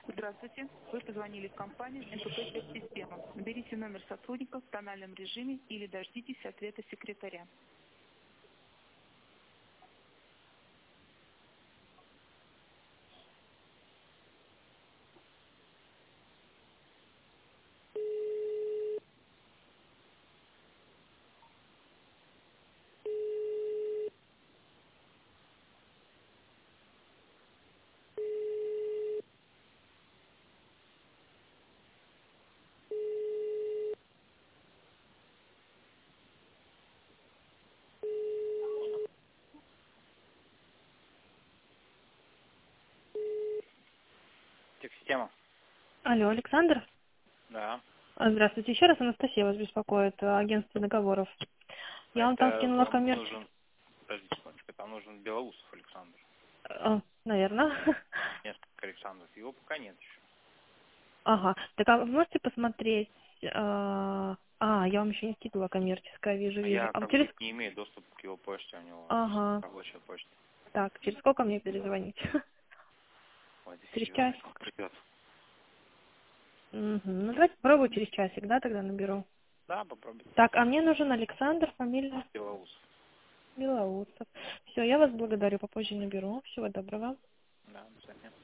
Здравствуйте. Вы позвонили в компанию НПП Система. Наберите номер сотрудника в тональном режиме или дождитесь ответа секретаря. Текссистема. Алло, Александр? Да. Здравствуйте. Еще раз Анастасия вас беспокоит, агентство договоров. Я вам там Это скинула вам коммерческий. нужен, подождите секундочку, там нужен Белоусов Александр. Наверное. Несколько Александров. Его пока нет еще. Ага. Так а вы можете посмотреть... я вам еще не скидывала коммерческое, вижу, А вижу. я А как через... бы не имею доступа к его почте, у него Ага. рабочая почта. Так, через сколько мне перезвонить? Ой, Через дефективный часик? сколько придет. Угу. Ну, давайте попробую через часик, да, тогда наберу. Да, попробуйте. Так, а мне нужен Александр, фамилия Белоусов. Белоусов. Все, я вас благодарю, попозже наберу. Всего доброго. Да, до свидания.